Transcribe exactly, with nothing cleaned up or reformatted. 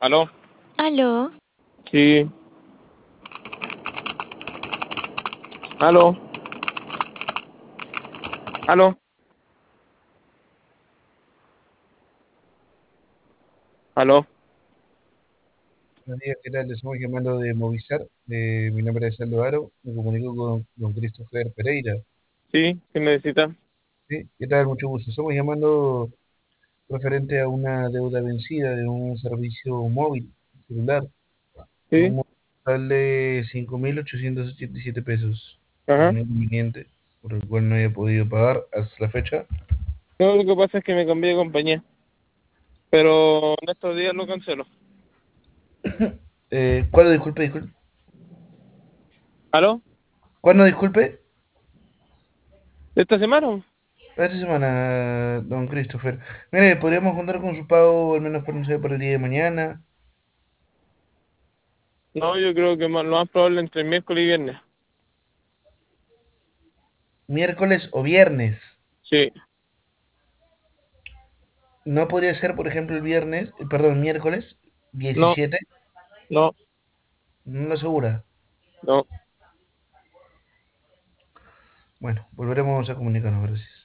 ¿Aló? Aló, Sí. ¿Aló? ¿Aló? ¿Aló? Buenos días, ¿qué tal? Les estamos llamando de Movistar. Eh, mi nombre es Aldo Aro. Me comunico con don Christopher Pereira. Sí, ¿qué necesita? ¿Sí? ¿Qué tal? Mucho gusto. Estamos llamando referente a una deuda vencida de un servicio móvil celular por un Sí. monto total de cinco mil ochocientos ochenta y siete pesos. Ajá. ¿Algún inconveniente por el cual no haya podido pagar hasta la fecha? No, lo que pasa es que me cambié de compañía, pero en estos días lo cancelo. Eh, ¿cuándo? Disculpe, disculpe. ¿Aló? ¿Cuándo? Disculpe. ¿De esta semana? Esta semana, don Christopher. Mire, podríamos contar con su pago al menos por, no sé, para el día de mañana, No, yo creo que más- lo más probable entre miércoles y viernes. miércoles o viernes. Sí. No podría ser, por ejemplo, el viernes, eh, perdón, miércoles No, diecisiete. no, No lo asegura. no. Bueno, volveremos a comunicarnos, gracias.